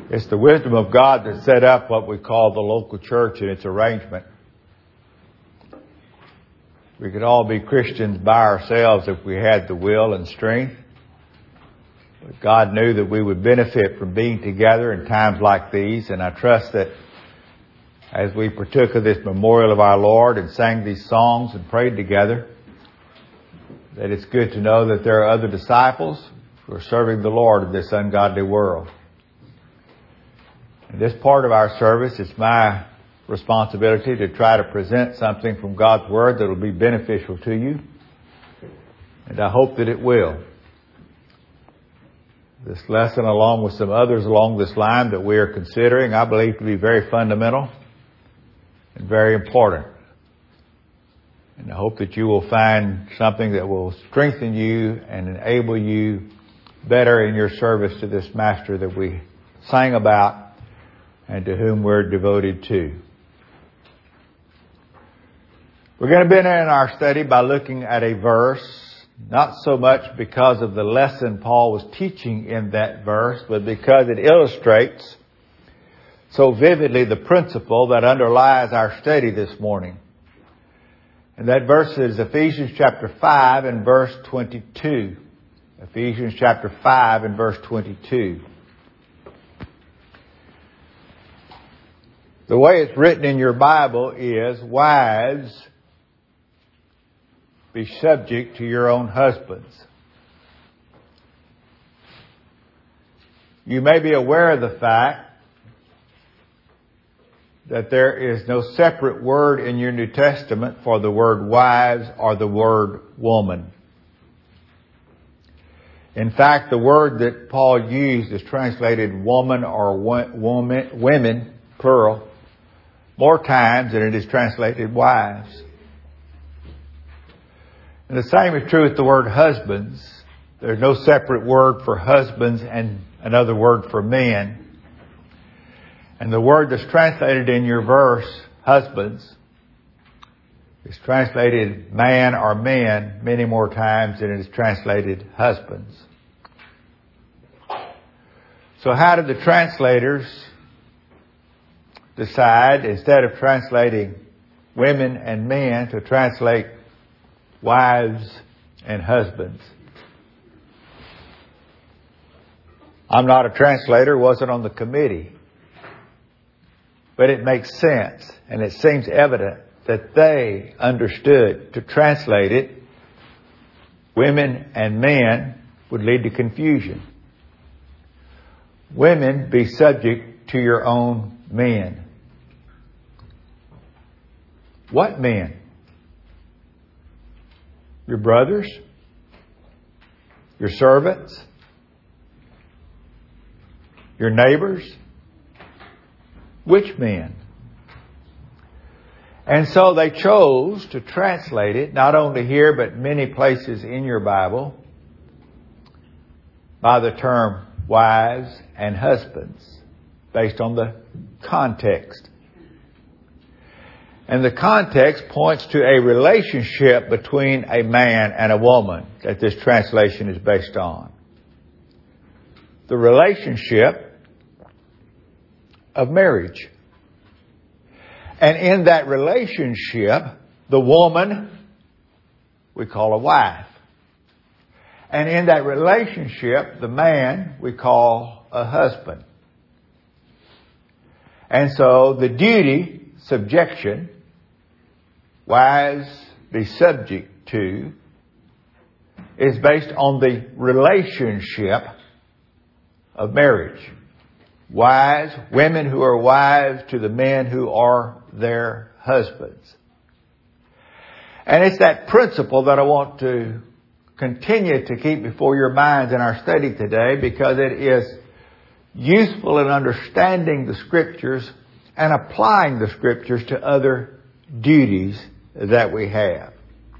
It's the wisdom of God that set up what we call the local church and its arrangement. We could all be Christians by ourselves if we had the will and strength. But God knew that we would benefit from being together in times like these, and I trust that as we partook of this memorial of our Lord and sang these songs and prayed together, that it's good to know that there are other disciples who are serving the Lord in this ungodly world. In this part of our service, it's my responsibility to try to present something from God's Word that will be beneficial to you. And I hope that it will. This lesson, along with some others along this line that we are considering, I believe to be very fundamental and very important. And I hope that you will find something that will strengthen you and enable you better in your service to this Master that we sang about and to whom we're devoted to. We're going to begin our study by looking at a verse, not so much because of the lesson Paul was teaching in that verse, but because it illustrates so vividly the principle that underlies our study this morning. And that verse is Ephesians chapter 5 and verse 22. Ephesians chapter 5 and verse 22. The way it's written in your Bible is, wives, be subject to your own husbands. You may be aware of the fact that there is no separate word in your New Testament for the word wives or the word woman. In fact, the word that Paul used is translated woman or women, plural, more times than it is translated wives. And the same is true with the word husbands. There's no separate word for husbands and another word for men. And the word that's translated in your verse, husbands, is translated man or men many more times than it is translated husbands. So how did the translators decide, instead of translating women and men, to translate wives and husbands? I'm not a translator, wasn't on the committee. But it makes sense, and it seems evident that they understood to translate it, women and men, would lead to confusion. Women, be subject to your own men. What men? Your brothers? Your servants? Your neighbors? Which men? And so they chose to translate it, not only here, but many places in your Bible, by the term wives and husbands, based on the context. And the context points to a relationship between a man and a woman that this translation is based on. The relationship of marriage. And in that relationship, the woman we call a wife. And in that relationship, the man we call a husband. And so the duty, subjection, wives be subject to, is based on the relationship of marriage. Wives, women who are wives to the men who are their husbands. And it's that principle that I want to continue to keep before your minds in our study today, because it is useful in understanding the Scriptures and applying the Scriptures to other duties that we have.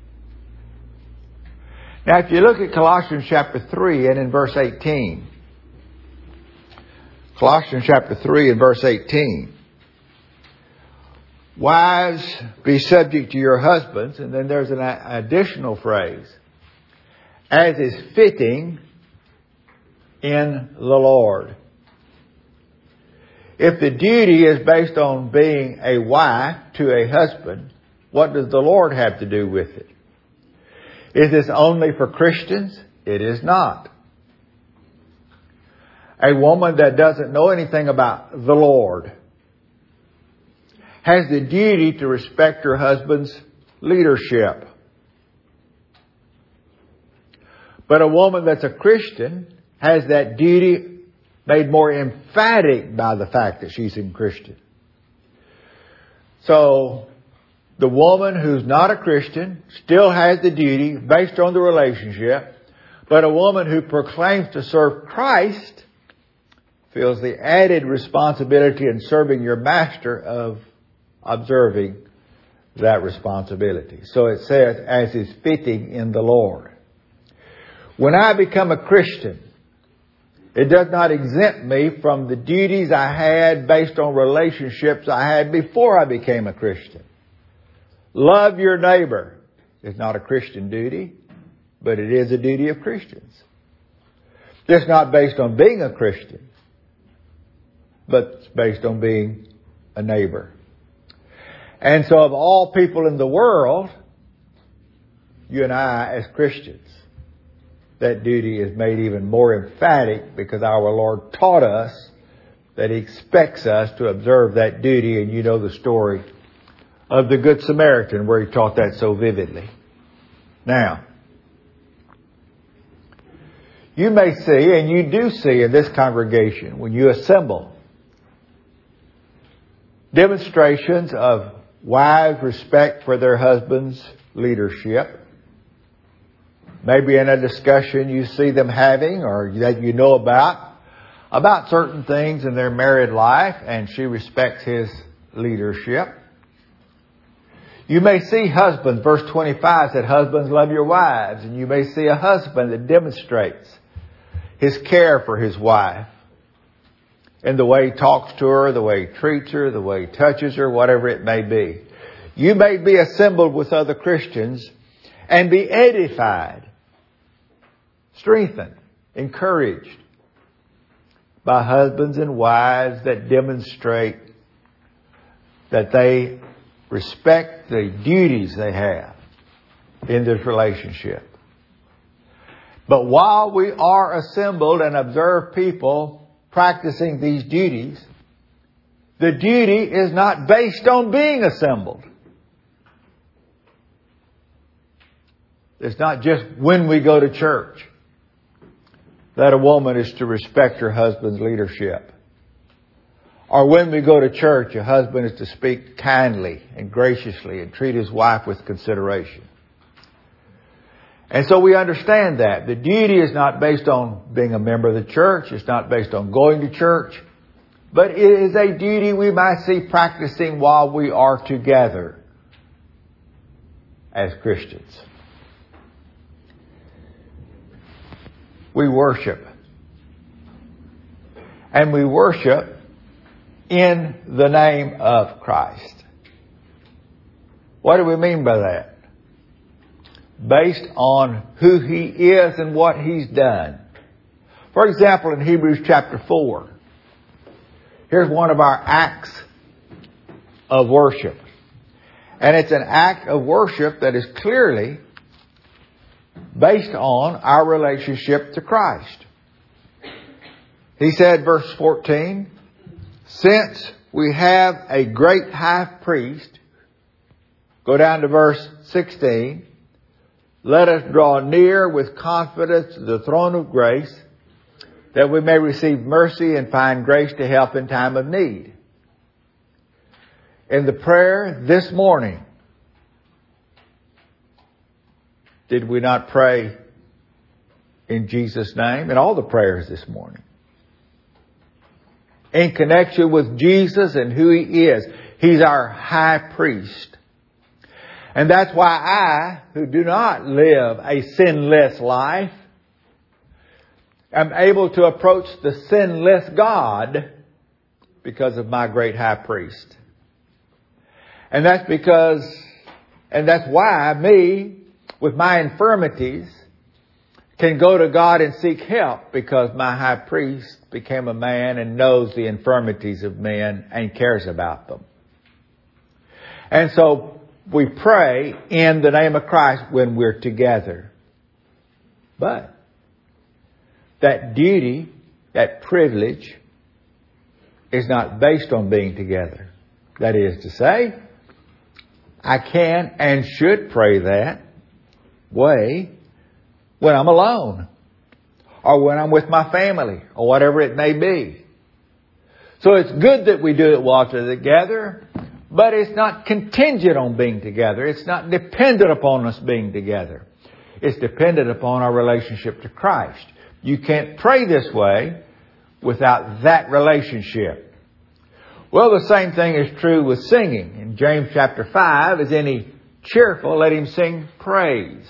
Now, if you look at Colossians chapter 3 and in verse 18, Colossians chapter 3 and verse 18, wives, be subject to your husbands, and then there's an additional phrase, as is fitting in the Lord. If the duty is based on being a wife to a husband, what does the Lord have to do with it? Is this only for Christians? It is not. A woman that doesn't know anything about the Lord has the duty to respect her husband's leadership. But a woman that's a Christian has that duty made more emphatic by the fact that she's a Christian. So, the woman who's not a Christian still has the duty based on the relationship, but a woman who proclaims to serve Christ feels the added responsibility in serving your master of observing that responsibility. So it says, as is fitting in the Lord. When I become a Christian, it does not exempt me from the duties I had based on relationships I had before I became a Christian. Love your neighbor is not a Christian duty, but it is a duty of Christians. It's not based on being a Christian, but it's based on being a neighbor. And so of all people in the world, you and I as Christians, that duty is made even more emphatic because our Lord taught us that He expects us to observe that duty. And you know the story of the Good Samaritan where He taught that so vividly. Now, you may see, and you do see in this congregation, when you assemble, demonstrations of wives' respect for their husband's leadership. Maybe in a discussion you see them having or that you know about certain things in their married life, and she respects his leadership. You may see husbands, verse 25 said, husbands, love your wives. And you may see a husband that demonstrates his care for his wife in the way he talks to her, the way he treats her, the way he touches her, whatever it may be. You may be assembled with other Christians and be edified, strengthened, encouraged by husbands and wives that demonstrate that they respect the duties they have in this relationship. But while we are assembled and observe people practicing these duties, the duty is not based on being assembled. It's not just when we go to church that a woman is to respect her husband's leadership. Or when we go to church, a husband is to speak kindly and graciously and treat his wife with consideration. And so we understand that. The duty is not based on being a member of the church. It's not based on going to church. But it is a duty we might see practicing while we are together as Christians. We worship. And we worship in the name of Christ. What do we mean by that? Based on who He is and what He's done. For example, in Hebrews chapter 4, here's one of our acts of worship. And it's an act of worship that is clearly based on our relationship to Christ. He said, verse 14, since we have a great high priest, go down to verse 16, let us draw near with confidence to the throne of grace, that we may receive mercy and find grace to help in time of need. In the prayer this morning, did we not pray in Jesus' name? In all the prayers this morning. In connection with Jesus and who He is. He's our high priest. And that's why I, who do not live a sinless life, am able to approach the sinless God because of my great high priest. And that's why me, with my infirmities, can go to God and seek help because my high priest became a man and knows the infirmities of men and cares about them. And so we pray in the name of Christ when we're together. But that duty, that privilege, is not based on being together. That is to say, I can and should pray that way when I'm alone, or when I'm with my family, or whatever it may be. So it's good that we do it while we're together, but it's not contingent on being together. It's not dependent upon us being together. It's dependent upon our relationship to Christ. You can't pray this way without that relationship. Well, the same thing is true with singing. In James chapter 5, is any cheerful, let him sing praise.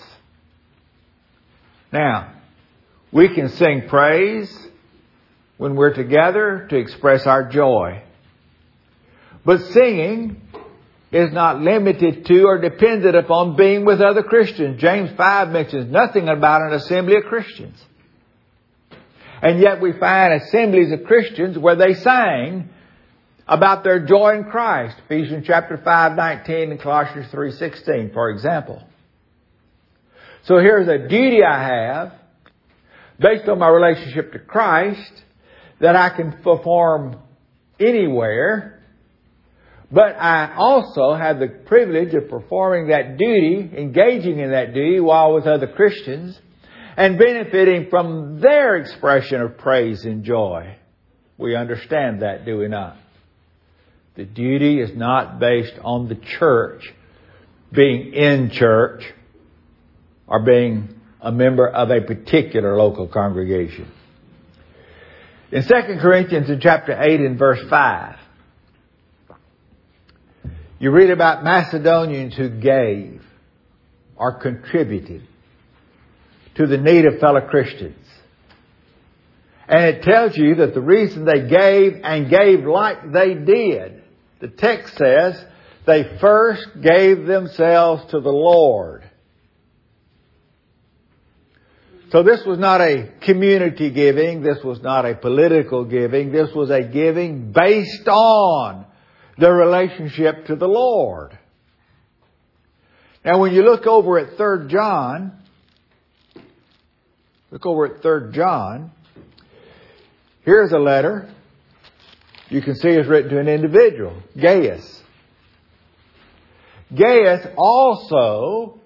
Now, we can sing praise when we're together to express our joy. But singing is not limited to or dependent upon being with other Christians. James 5 mentions nothing about an assembly of Christians. And yet we find assemblies of Christians where they sang about their joy in Christ. Ephesians chapter 5:19 and Colossians 3:16, for example. So here's a duty I have based on my relationship to Christ that I can perform anywhere. But I also have the privilege of performing that duty, engaging in that duty while with other Christians and benefiting from their expression of praise and joy. We understand that, do we not? The duty is not based on the church being in church or being a member of a particular local congregation. In 2 Corinthians in chapter 8 and verse 5, you read about Macedonians who gave or contributed to the need of fellow Christians. And it tells you that the reason they gave and gave like they did, the text says, they first gave themselves to the Lord. So this was not a community giving. This was not a political giving. This was a giving based on the relationship to the Lord. Now when you look over at 3 John, here's a letter. You can see it's written to an individual, Gaius. Gaius also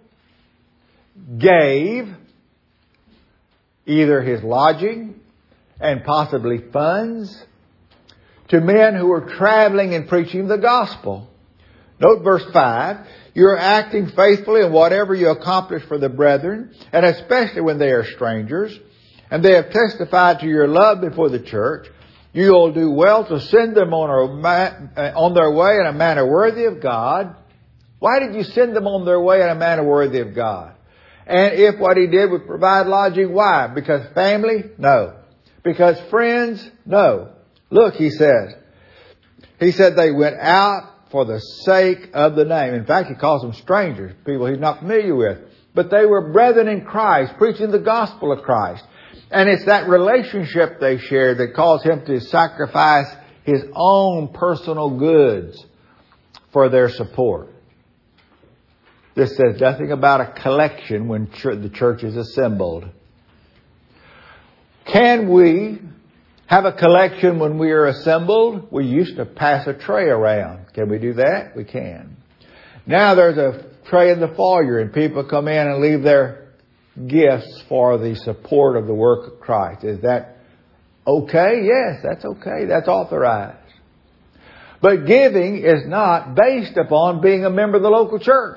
gave either his lodging and possibly funds to men who were traveling and preaching the gospel. Note verse 5. You are acting faithfully in whatever you accomplish for the brethren, and especially when they are strangers, and they have testified to your love before the church. You will do well to send them on their way in a manner worthy of God. Why did you send them on their way in a manner worthy of God? And if what he did was provide lodging, why? Because family? No. Because friends? No. Look, he said they went out for the sake of the name. In fact, he calls them strangers, people he's not familiar with. But they were brethren in Christ, preaching the gospel of Christ. And it's that relationship they shared that caused him to sacrifice his own personal goods for their support. This says nothing about a collection when the church is assembled. Can we have a collection when we are assembled? We used to pass a tray around. Can we do that? We can. Now there's a tray in the foyer and people come in and leave their gifts for the support of the work of Christ. Is that okay? Yes, that's okay. That's authorized. But giving is not based upon being a member of the local church.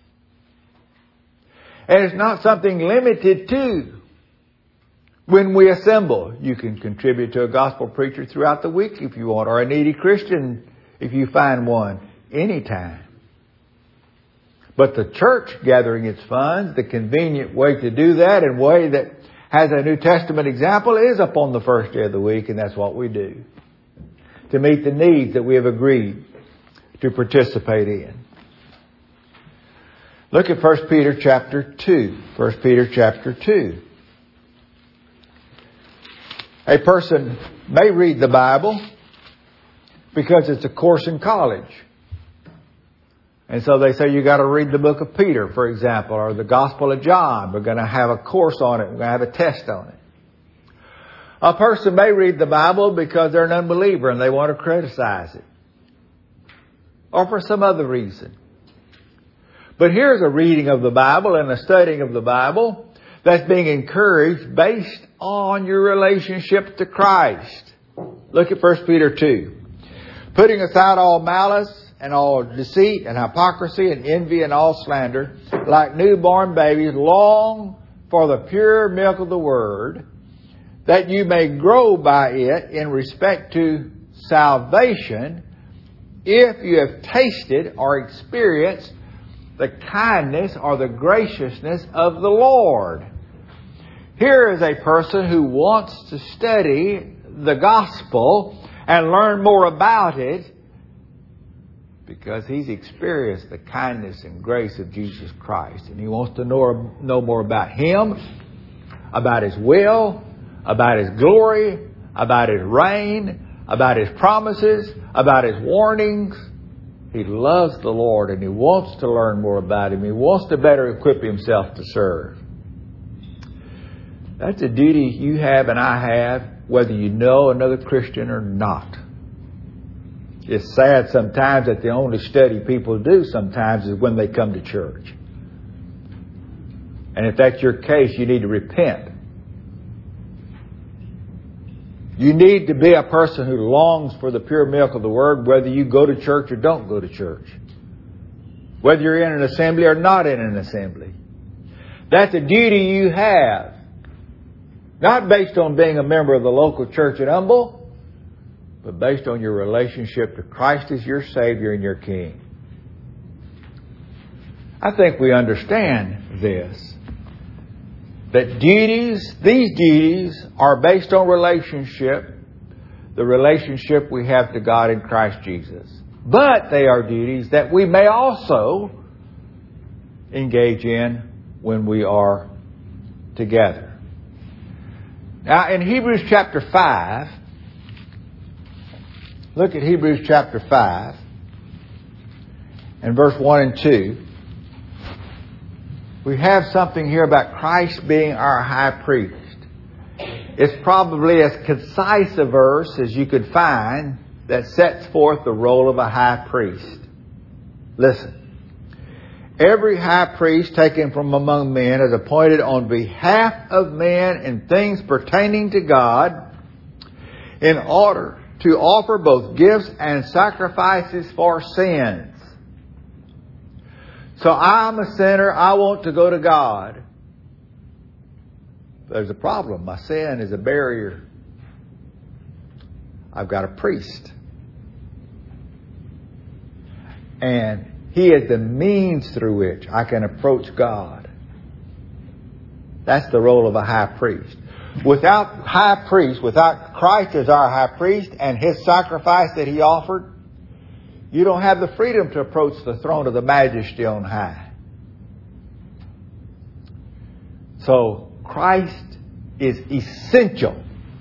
And it's not something limited to when we assemble. You can contribute to a gospel preacher throughout the week if you want, or a needy Christian if you find one, anytime. But the church gathering its funds, the convenient way to do that and way that has a New Testament example is upon the first day of the week, and that's what we do to meet the needs that we have agreed to participate in. Look at 1 Peter chapter 2. 1 Peter chapter 2. A person may read the Bible because it's a course in college. And so they say you got to read the book of Peter, for example, or the Gospel of John. We're going to have a course on it. We're going to have a test on it. A person may read the Bible because they're an unbeliever and they want to criticize it. Or for some other reason. But here's a reading of the Bible and a studying of the Bible that's being encouraged based on your relationship to Christ. Look at 1 Peter 2. Putting aside all malice and all deceit and hypocrisy and envy and all slander, like newborn babies, long for the pure milk of the Word, that you may grow by it in respect to salvation, if you have tasted or experienced the kindness or the graciousness of the Lord. Here is a person who wants to study the gospel and learn more about it because he's experienced the kindness and grace of Jesus Christ. And he wants to know more about Him, about His will, about His glory, about His reign, about His promises, about His warnings. He loves the Lord and he wants to learn more about Him. He wants to better equip himself to serve. That's a duty you have and I have, whether you know another Christian or not. It's sad sometimes that the only study people do sometimes is when they come to church. And if that's your case, you need to repent. You need to be a person who longs for the pure milk of the Word, whether you go to church or don't go to church. Whether you're in an assembly or not in an assembly. That's a duty you have. Not based on being a member of the local church at Humble, but based on your relationship to Christ as your Savior and your King. I think we understand this. That these duties are based on relationship, the relationship we have to God in Christ Jesus. But they are duties that we may also engage in when we are together. Now in Hebrews chapter 5, look at Hebrews chapter 5 and verse 1 and 2. We have something here about Christ being our high priest. It's probably as concise a verse as you could find that sets forth the role of a high priest. Listen. Every high priest taken from among men is appointed on behalf of men in things pertaining to God in order to offer both gifts and sacrifices for sins. So I'm a sinner. I want to go to God. There's a problem. My sin is a barrier. I've got a priest. And he is the means through which I can approach God. That's the role of a high priest. Without high priest, without Christ as our high priest and His sacrifice that He offered, you don't have the freedom to approach the throne of the Majesty on high. So Christ is essential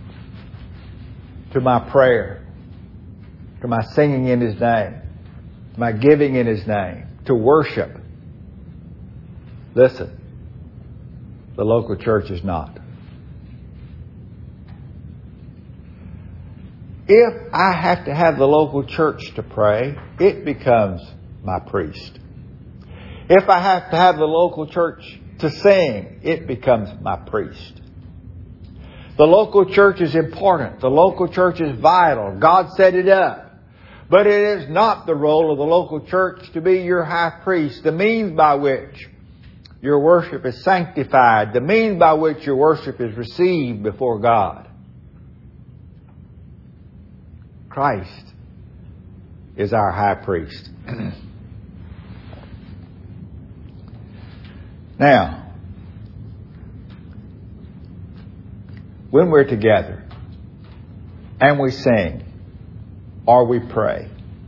to my prayer, to my singing in His name, to my giving in His name, to worship. Listen, the local church is not. If I have to have the local church to pray, it becomes my priest. If I have to have the local church to sing, it becomes my priest. The local church is important. The local church is vital. God set it up. But it is not the role of the local church to be your high priest, the means by which your worship is sanctified, the means by which your worship is received before God. Christ is our high priest. Now, when we're together and we sing or we pray,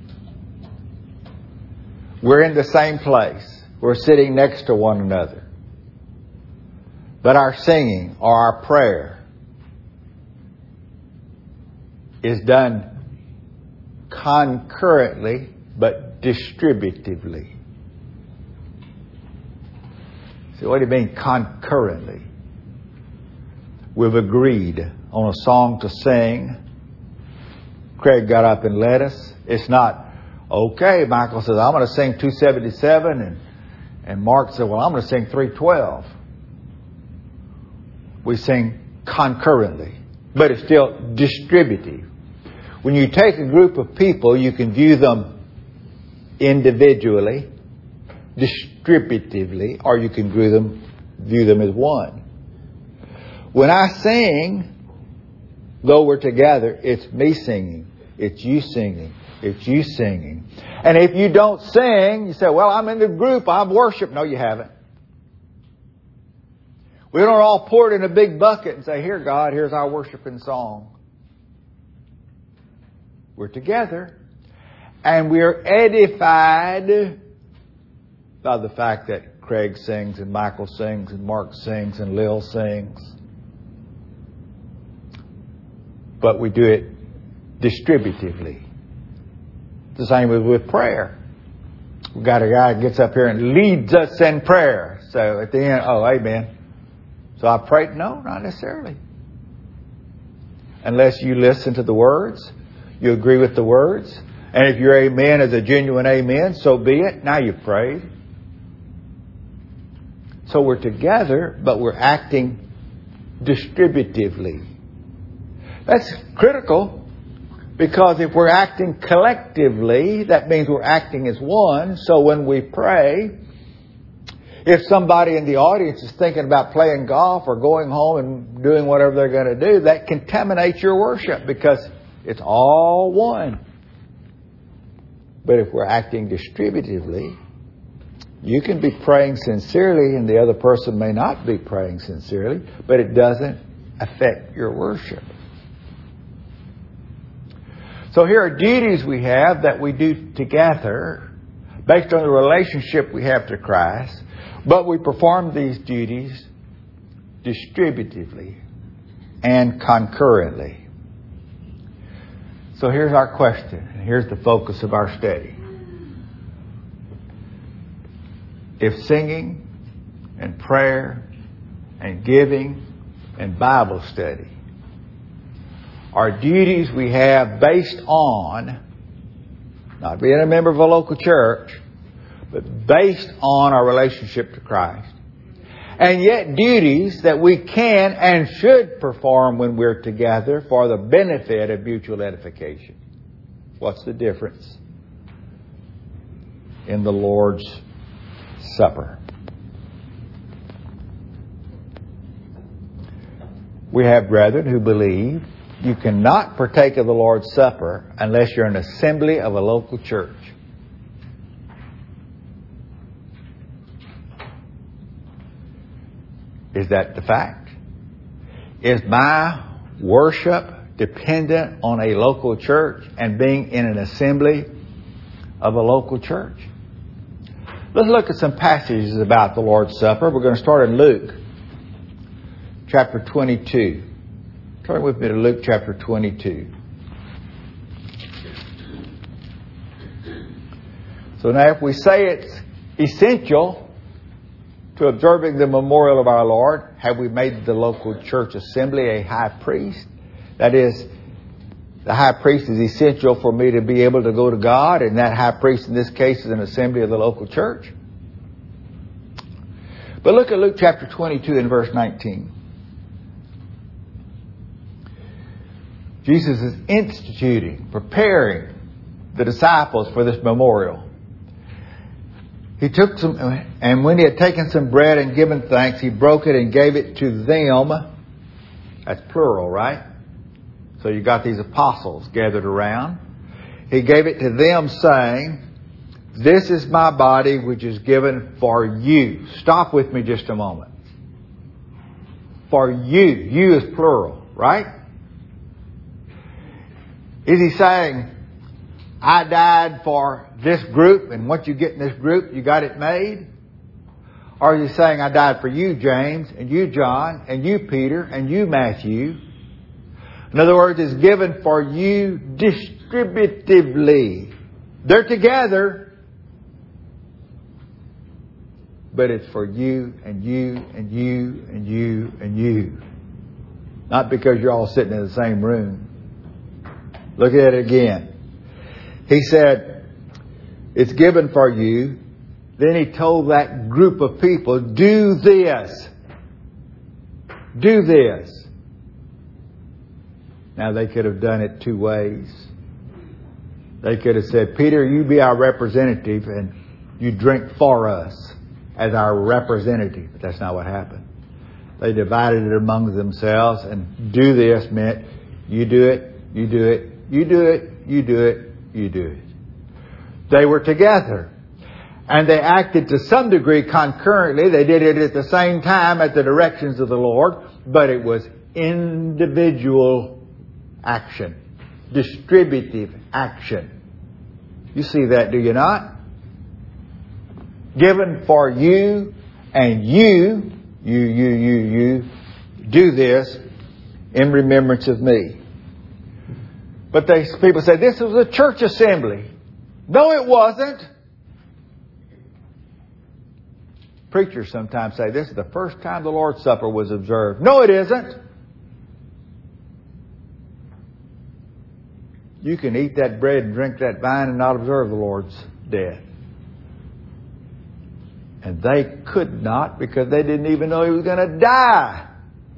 we're in the same place. We're sitting next to one another. But our singing or our prayer is done concurrently but distributively. So what do you mean concurrently? We've agreed on a song to sing. Craig got up and led us. It's not, okay, Michael says, I'm going to sing 277, and Mark said, well, I'm going to sing 312. We sing concurrently, but it's still distributive. When you take a group of people, you can view them individually, distributively, or you can view them as one. When I sing, though we're together, it's me singing, it's you singing, it's you singing. And if you don't sing, you say, well, I'm in the group, I've worshiped. No, you haven't. We don't all pour it in a big bucket and say, here, God, here's our worshiping song. We're together. And we're edified by the fact that Craig sings and Michael sings and Mark sings and Lil sings. But we do it distributively. The same as with prayer. We've got a guy who gets up here and leads us in prayer. So at the end, oh, amen. So I prayed? No, not necessarily. Unless you listen to the words, you agree with the words. And if your amen is a genuine amen, so be it. Now you've prayed. So we're together, but we're acting distributively. That's critical, because if we're acting collectively, that means we're acting as one. So when we pray, if somebody in the audience is thinking about playing golf or going home and doing whatever they're going to do, that contaminates your worship, because it's all one. But if we're acting distributively, you can be praying sincerely and the other person may not be praying sincerely, but it doesn't affect your worship. So here are duties we have that we do together based on the relationship we have to Christ, but we perform these duties distributively and concurrently. So here's our question, and here's the focus of our study. If singing and prayer and giving and Bible study are duties we have based on, not being a member of a local church, but based on our relationship to Christ, and yet duties that we can and should perform when we're together for the benefit of mutual edification. What's the difference in the Lord's Supper? We have brethren who believe you cannot partake of the Lord's Supper unless you're an assembly of a local church. Is that the fact? Is my worship dependent on a local church and being in an assembly of a local church? Let's look at some passages about the Lord's Supper. We're going to start in Luke chapter 22. Turn with me to Luke chapter 22. So now if we say it's essential to observing the memorial of our Lord, have we made the local church assembly a high priest? That is, the high priest is essential for me to be able to go to God, and that high priest in this case is an assembly of the local church. But look at Luke chapter 22 and verse 19. Jesus is instituting, preparing the disciples for this memorial. He took some, and when he had taken some bread and given thanks, he broke it and gave it to them. That's plural, right? So you got these apostles gathered around. He gave it to them, saying, "This is my body, which is given for you." Stop with me just a moment. For you. You is plural, right? Is he saying, I died for this group, and what you get in this group, you got it made? Or is he saying, I died for you, James, and you, John, and you, Peter, and you, Matthew? In other words, it's given for you distributively. They're together, but it's for you and you and you and you and you. Not because you're all sitting in the same room. Look at it again. He said, it's given for you. Then he told that group of people, do this. Do this. Now they could have done it two ways. They could have said, Peter, you be our representative and you drink for us as our representative. But that's not what happened. They divided it among themselves, and do this meant you do it, you do it, you do it, you do it, you do it. They were together. And they acted to some degree concurrently. They did it at the same time at the directions of the Lord, but it was individual action, distributive action. You see that, do you not? Given for you, and you do this in remembrance of me. But people say, this was a church assembly. No, it wasn't. Preachers sometimes say, this is the first time the Lord's Supper was observed. No, it isn't. You can eat that bread and drink that wine and not observe the Lord's death. And they could not because they didn't even know He was going to die.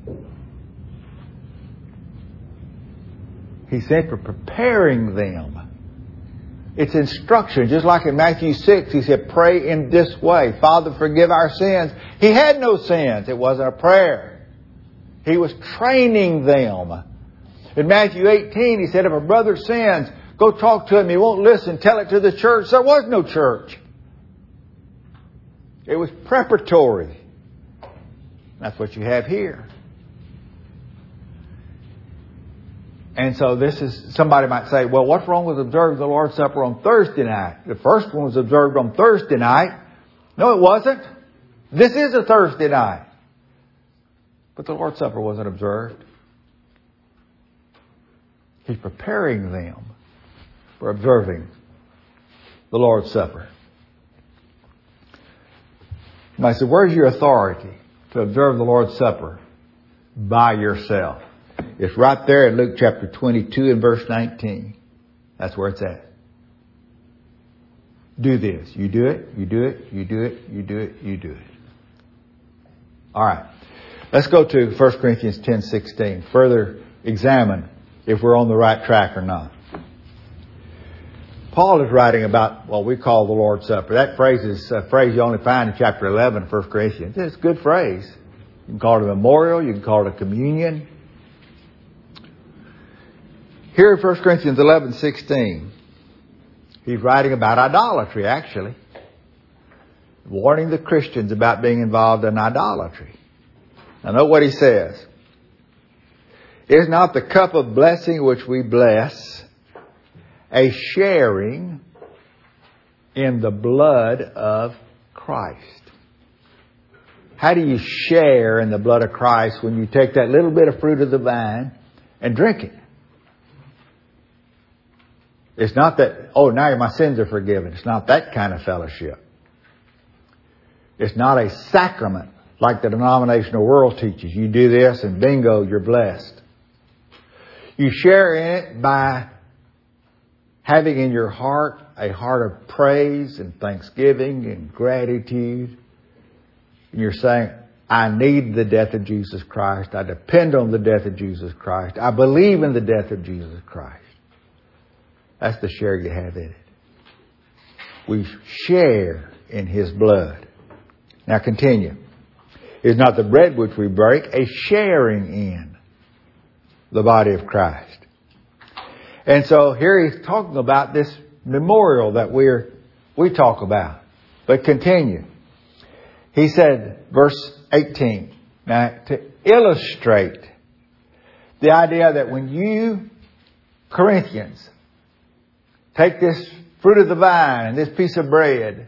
He said for preparing them. It's instruction. Just like in Matthew 6, He said, pray in this way. Father, forgive our sins. He had no sins. It wasn't a prayer. He was training them. In Matthew 18, He said, if a brother sins, go talk to him. He won't listen. Tell it to the church. There was no church. It was preparatory. That's what you have here. And so this is, somebody might say, well, what's wrong with observing the Lord's Supper on Thursday night? The first one was observed on Thursday night. No, it wasn't. This is a Thursday night. But the Lord's Supper wasn't observed. He's preparing them for observing the Lord's Supper. And I said, where's your authority to observe the Lord's Supper by yourself? It's right there in Luke chapter 22 and verse 19. That's where it's at. Do this. You do it, you do it, you do it, you do it, you do it. All right. Let's go to 1 Corinthians 10:16. Further examine if we're on the right track or not. Paul is writing about what we call the Lord's Supper. That phrase is a phrase you only find in chapter 11 of 1 Corinthians. It's a good phrase. You can call it a memorial. You can call it a communion. Here in 1 Corinthians 11:16, he's writing about idolatry, actually. Warning the Christians about being involved in idolatry. Now note what he says. Is not the cup of blessing which we bless a sharing in the blood of Christ? How do you share in the blood of Christ when you take that little bit of fruit of the vine and drink it? It's not that, oh, now my sins are forgiven. It's not that kind of fellowship. It's not a sacrament like the denominational world teaches. You do this and bingo, you're blessed. You share in it by having in your heart a heart of praise and thanksgiving and gratitude. And you're saying, I need the death of Jesus Christ. I depend on the death of Jesus Christ. I believe in the death of Jesus Christ. That's the share you have in it. We share in His blood. Now continue. Is not the bread which we break a sharing in the body of Christ? And so here he's talking about this memorial that we talk about. But continue. He said, verse 18. Now to illustrate the idea that when you, Corinthians, take this fruit of the vine and this piece of bread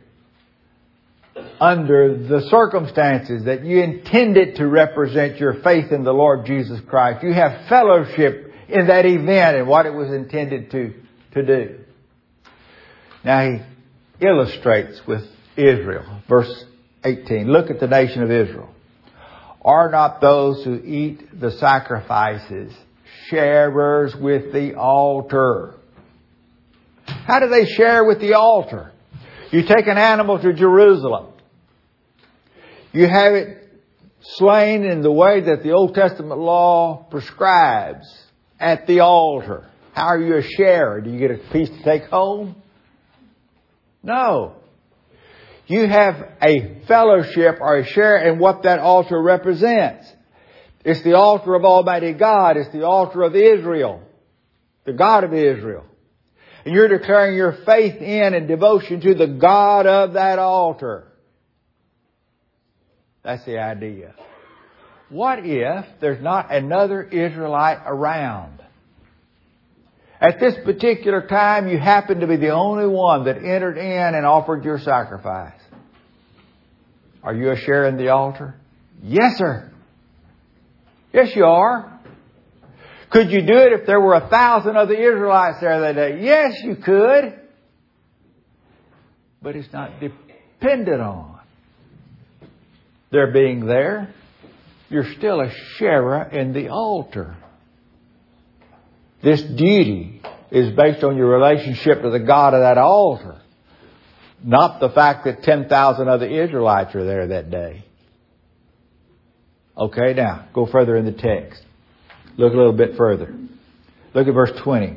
under the circumstances that you intend it to represent your faith in the Lord Jesus Christ. You have fellowship in that event and what it was intended to do. Now he illustrates with Israel. Verse 18. Look at the nation of Israel. Are not those who eat the sacrifices sharers with the altar? How do they share with the altar? You take an animal to Jerusalem. You have it slain in the way that the Old Testament law prescribes at the altar. How are you a sharer? Do you get a piece to take home? No. You have a fellowship or a share in what that altar represents. It's the altar of Almighty God. It's the altar of Israel. The God of Israel. And you're declaring your faith in and devotion to the God of that altar. That's the idea. What if there's not another Israelite around? At this particular time, you happen to be the only one that entered in and offered your sacrifice. Are you a share in the altar? Yes, sir. Yes, you are. Could you do it if there were 1,000 other Israelites there that day? Yes, you could. But it's not dependent on their being there. You're still a sharer in the altar. This duty is based on your relationship to the God of that altar. Not the fact that 10,000 other Israelites are there that day. Okay, now, go further in the text. Look a little bit further. Look at verse 20.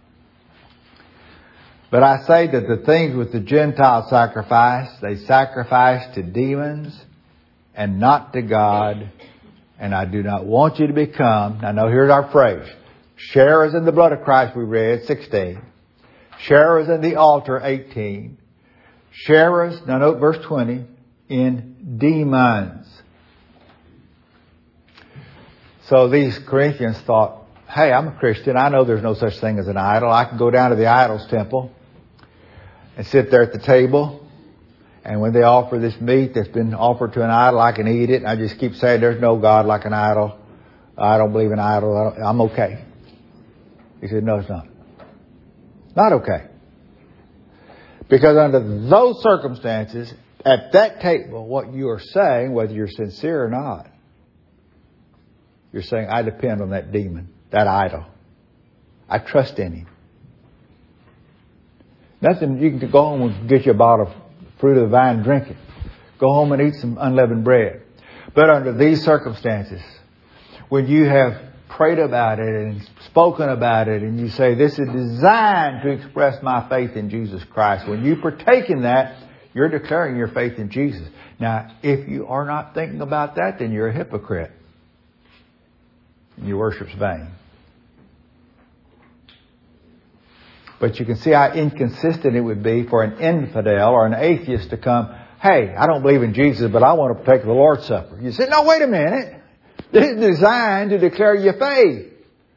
But I say that the things with the Gentile sacrifice, they sacrifice to demons and not to God. And I do not want you to become, now here's our phrase, sharers in the blood of Christ, we read, 16. Sharers in the altar, 18. Sharers, now note verse 20, in demons. So these Corinthians thought, hey, I'm a Christian. I know there's no such thing as an idol. I can go down to the idol's temple and sit there at the table. And when they offer this meat that's been offered to an idol, I can eat it. And I just keep saying there's no God like an idol. I don't believe in idol. I'm okay. He said, no, it's not. Not okay. Because under those circumstances, at that table, what you are saying, whether you're sincere or not, you're saying, I depend on that demon, that idol. I trust in him. Nothing, you can go home and get you a bottle of fruit of the vine and drink it. Go home and eat some unleavened bread. But under these circumstances, when you have prayed about it and spoken about it and you say, this is designed to express my faith in Jesus Christ. When you partake in that, you're declaring your faith in Jesus. Now, if you are not thinking about that, then you're a hypocrite. And your worship's vain. But you can see how inconsistent it would be for an infidel or an atheist to come, hey, I don't believe in Jesus, but I want to partake of the Lord's Supper. You say, no, wait a minute. This is designed to declare your faith.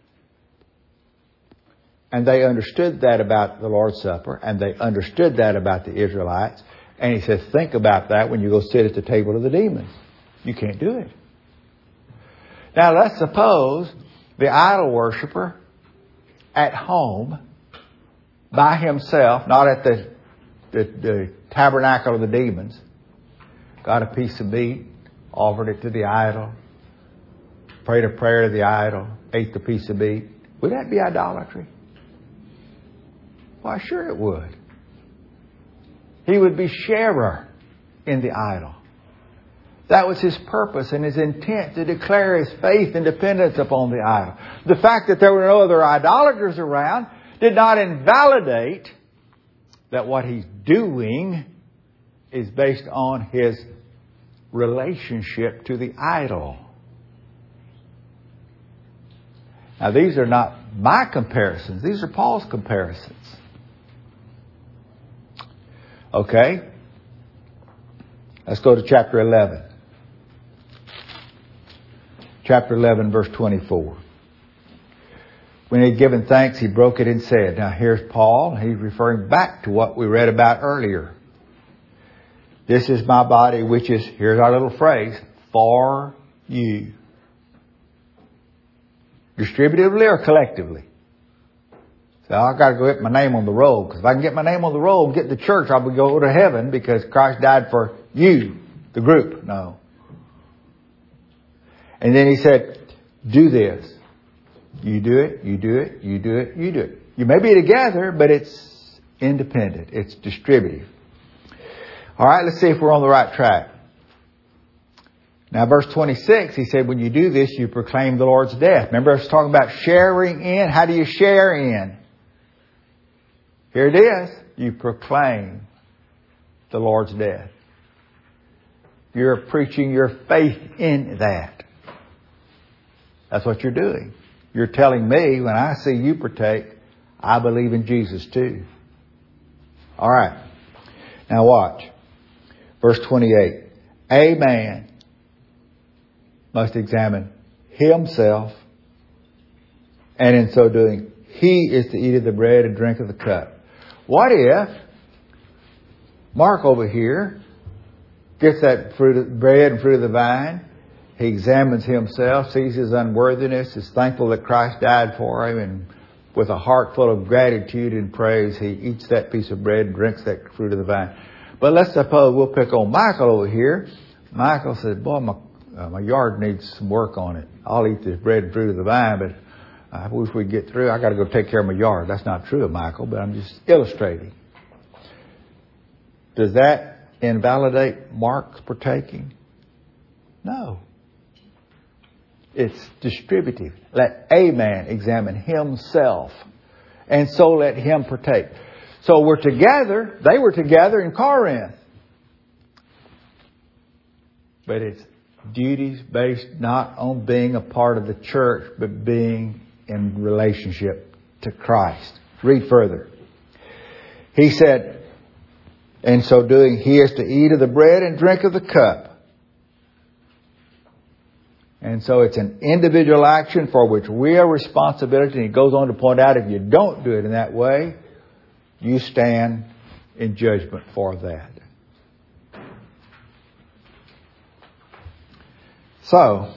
And they understood that about the Lord's Supper, and they understood that about the Israelites. And he says, think about that when you go sit at the table of the demons. You can't do it. Now let's suppose the idol worshiper at home by himself, not at the tabernacle of the demons, got a piece of meat, offered it to the idol, prayed a prayer to the idol, ate the piece of meat. Would that be idolatry? Why, sure it would. He would be sharer in the idol. That was his purpose and his intent, to declare his faith and dependence upon the idol. The fact that there were no other idolaters around did not invalidate that what he's doing is based on his relationship to the idol. Now, these are not my comparisons. These are Paul's comparisons. Okay? Let's go to chapter 11. Chapter 11, verse 24. When he had given thanks, he broke it and said, now here's Paul. He's referring back to what we read about earlier. This is my body, which is, here's our little phrase, for you. Distributively or collectively? So I've got to go get my name on the roll. Because if I can get my name on the roll and get to church, I'll go to heaven because Christ died for you, the group. No. And then he said, do this. You do it, you do it, you do it, you do it. You may be together, but it's independent. It's distributive. All right, let's see if we're on the right track. Now, verse 26, he said, when you do this, you proclaim the Lord's death. Remember, I was talking about sharing in. How do you share in? Here it is. You proclaim the Lord's death. You're preaching your faith in that. That's what you're doing. You're telling me, when I see you partake, I believe in Jesus too. All right. Now watch. Verse 28. A man must examine himself, and in so doing, he is to eat of the bread and drink of the cup. What if Mark over here gets that bread and fruit of the vine, he examines himself, sees his unworthiness, is thankful that Christ died for him, and with a heart full of gratitude and praise, he eats that piece of bread and drinks that fruit of the vine. But let's suppose we'll pick on Michael over here. Michael said, boy, my yard needs some work on it. I'll eat this bread and fruit of the vine, but I wish we'd get through. I got to go take care of my yard. That's not true of Michael, but I'm just illustrating. Does that invalidate Mark's partaking? No. It's distributive. Let a man examine himself, and so let him partake. So we're together. They were together in Corinth. But it's duties based not on being a part of the church, but being in relationship to Christ. Read further. He said, in so doing, he is to eat of the bread and drink of the cup. And so it's an individual action for which we are responsibility. And he goes on to point out, if you don't do it in that way, you stand in judgment for that. So,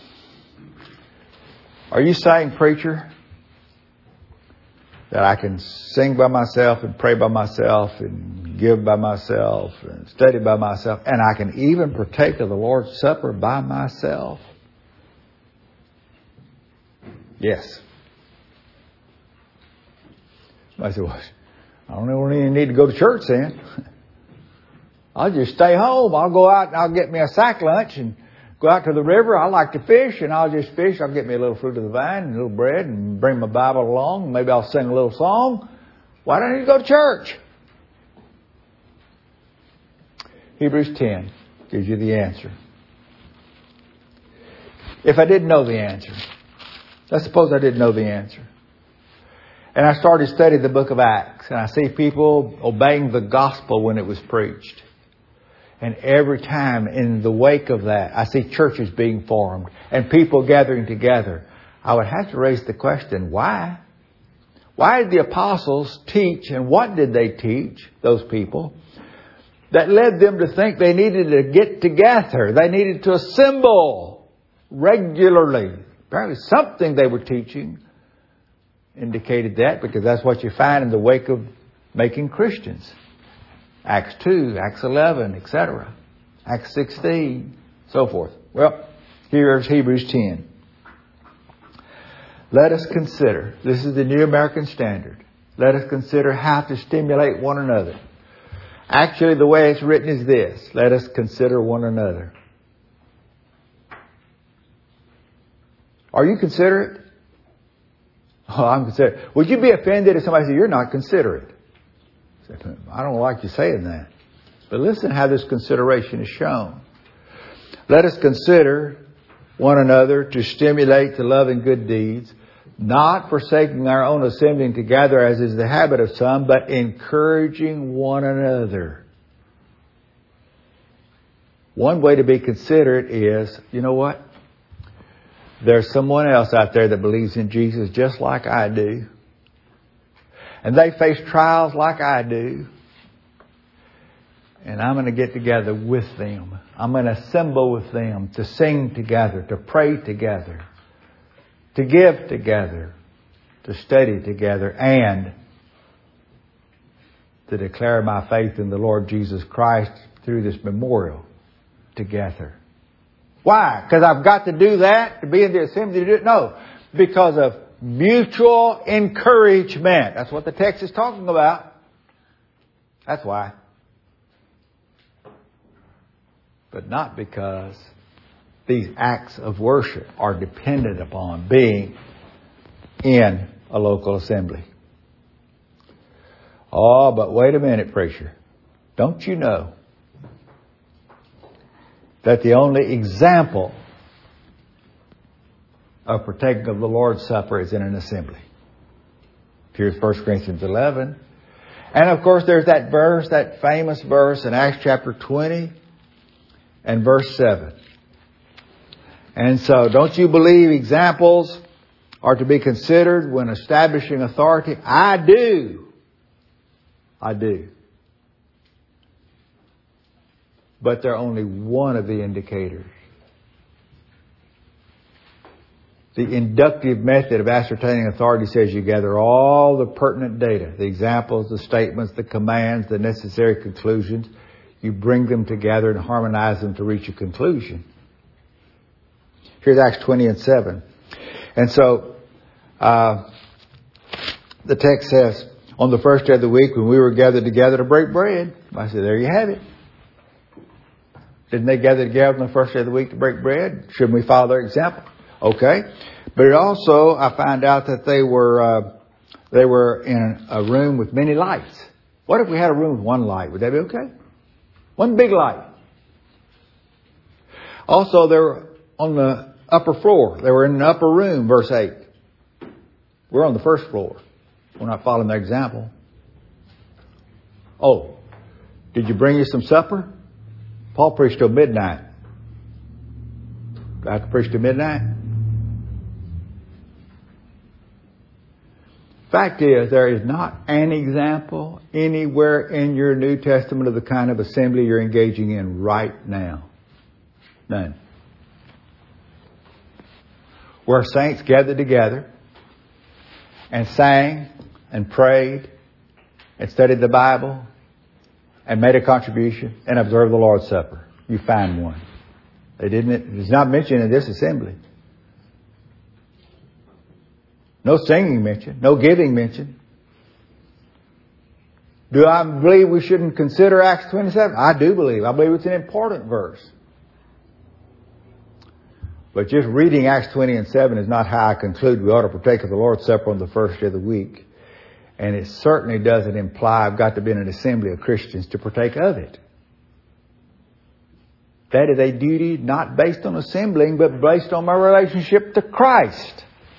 are you saying, preacher, that I can sing by myself and pray by myself and give by myself and study by myself, and I can even partake of the Lord's Supper by myself? Yes. I said, well, I don't even need to go to church then. I'll just stay home. I'll go out and I'll get me a sack lunch and go out to the river. I like to fish, and I'll just fish. I'll get me a little fruit of the vine and a little bread and bring my Bible along. Maybe I'll sing a little song. Why don't I need to go to church? Hebrews 10 gives you the answer. If I didn't know the answer, let's suppose I didn't know the answer. And I started studying the book of Acts, and I see people obeying the gospel when it was preached. And every time in the wake of that, I see churches being formed and people gathering together. I would have to raise the question, why? Why did the apostles teach, and what did they teach, those people, that led them to think they needed to get together? They needed to assemble regularly. Apparently something they were teaching indicated that, because that's what you find in the wake of making Christians. Acts 2, Acts 11, etc. Acts 16, so forth. Well, here's Hebrews 10. Let us consider, this is the New American Standard, let us consider how to stimulate one another. Actually, the way it's written is this: let us consider one another. Are you considerate? Oh, I'm considerate. Would you be offended if somebody said, you're not considerate? I don't like you saying that. But listen how this consideration is shown. Let us consider one another to stimulate to love and good deeds, not forsaking our own assembling together as is the habit of some, but encouraging one another. One way to be considerate is, you know what? There's someone else out there that believes in Jesus just like I do. And they face trials like I do. And I'm going to get together with them. I'm going to assemble with them to sing together, to pray together, to give together, to study together, and to declare my faith in the Lord Jesus Christ through this memorial together. Why? Because I've got to do that to be in the assembly to do it? No. Because of mutual encouragement. That's what the text is talking about. That's why. But not because these acts of worship are dependent upon being in a local assembly. Oh, but wait a minute, preacher. Don't you know that the only example of partaking of the Lord's Supper is in an assembly? Here's 1 Corinthians 11. And of course there's that verse, that famous verse in Acts chapter 20 and verse 7. And so don't you believe examples are to be considered when establishing authority? I do. But they're only one of the indicators. The inductive method of ascertaining authority says you gather all the pertinent data, the examples, the statements, the commands, the necessary conclusions. You bring them together and harmonize them to reach a conclusion. Here's Acts 20 and 7. And so, the text says, on the first day of the week when we were gathered together to break bread. I said, there you have it. Didn't they gather together on the first day of the week to break bread? Shouldn't we follow their example? Okay. But it also, I found out that they were in a room with many lights. What if we had a room with one light? Would that be okay? One big light. Also, they were on the upper floor. They were in an upper room, verse 8. We're on the first floor. We're not following their example. Oh, did you bring you some supper? Paul preached till midnight. Do I have to preach till midnight? Fact is, there is not an example anywhere in your New Testament of the kind of assembly you're engaging in right now. None. Where saints gathered together and sang and prayed and studied the Bible and made a contribution and observed the Lord's Supper. You find one. It's not mentioned in this assembly. No singing mentioned. No giving mentioned. Do I believe we shouldn't consider Acts 27? I do believe. I believe it's an important verse. But just reading Acts 20 and 7 is not how I conclude we ought to partake of the Lord's Supper on the first day of the week. And it certainly doesn't imply I've got to be in an assembly of Christians to partake of it. That is a duty not based on assembling, but based on my relationship to Christ.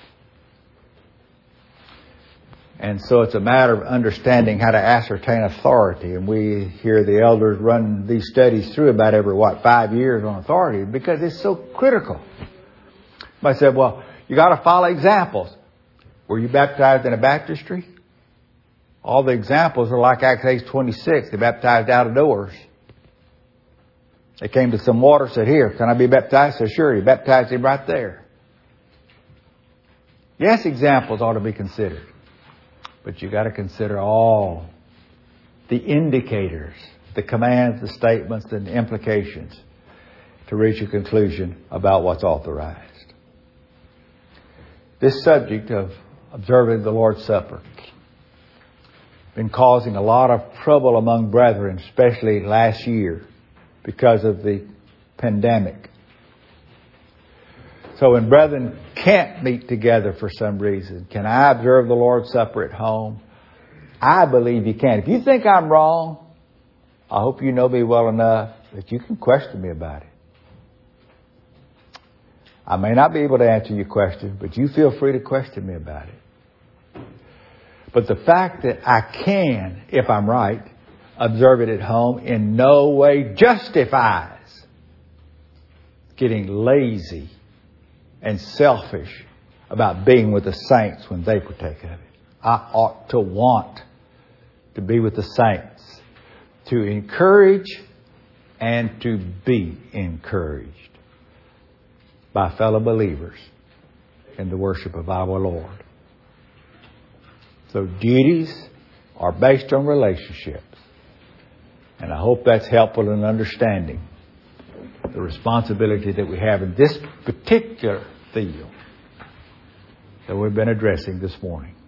And so it's a matter of understanding how to ascertain authority. And we hear the elders run these studies through about every, 5 years on authority because it's so critical. Somebody said, well, you got to follow examples. Were you baptized in a baptistry? All the examples are like Acts 8:26. They baptized out of doors. They came to some water, said, here, can I be baptized? Said, sure. He baptized him right there. Yes, examples ought to be considered. But you got to consider all the indicators, the commands, the statements, and the implications to reach a conclusion about what's authorized. This subject of observing the Lord's Supper been causing a lot of trouble among brethren, especially last year because of the pandemic. So when brethren can't meet together for some reason, can I observe the Lord's Supper at home? I believe you can. If you think I'm wrong, I hope you know me well enough that you can question me about it. I may not be able to answer your question, but you feel free to question me about it. But the fact that I can, if I'm right, observe it at home in no way justifies getting lazy and selfish about being with the saints when they partake of it. I ought to want to be with the saints, to encourage and to be encouraged by fellow believers in the worship of our Lord. So duties are based on relationships. And I hope that's helpful in understanding the responsibility that we have in this particular field that we've been addressing this morning.